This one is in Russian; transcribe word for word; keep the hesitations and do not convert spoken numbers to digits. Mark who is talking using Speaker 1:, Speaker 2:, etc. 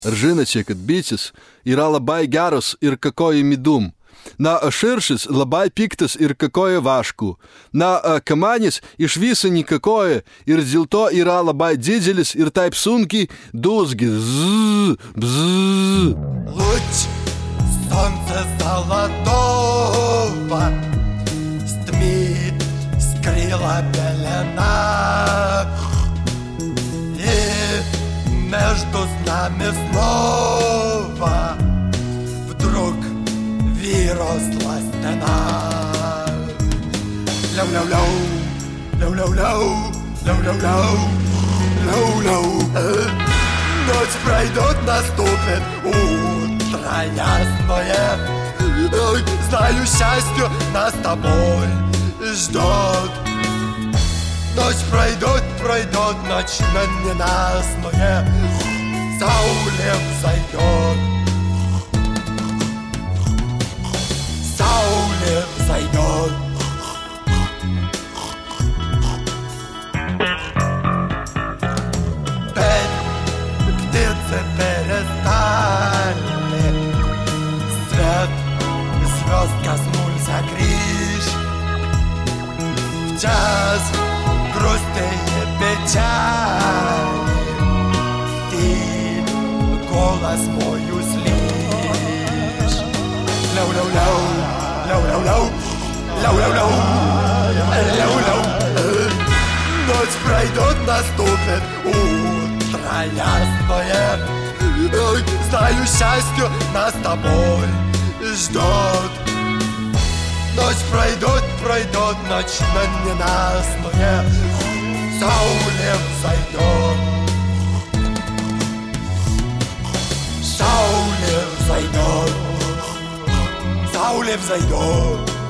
Speaker 1: Ržinačiek, kad bicis ir labai geras ir kakoja midum. Na širšis labai piktas ir kakoja vašku. Na kamanis iš viso nikakoja ir dėl to yra labai didelis ir taip sunkiai dūzgi. Zzz, bzz.
Speaker 2: Луч солнца золотого стмит скрыла пелена, и между нами снова вдруг выросла стена. Ляу-ляу-ляу, ляу-ляу-ляу, ляу-ляу-ляу, ляу-ляу. Ночь пройдет, наступит утро ясное. Знаю, счастье нас с тобой ждет. Ночь пройдет, пройдет, ночь ненастная. Зауле взойдет, зауле взойдет. Птицы перестали, свет звезд коснулся крыш. В час грусти и печали ты голос мой услышь. Ляу-ляу-ляу, ляу-ляу-ляу, ляу-ляу-ляу, ляу-ляу. Ночь пройдет, наступит утро ясное. Знаю, счастье нас с тобой ждет. Ночь пройдет, пройдет, ночь ненастная. Зауле взойдет, зауле взойдет, зауле взойдет.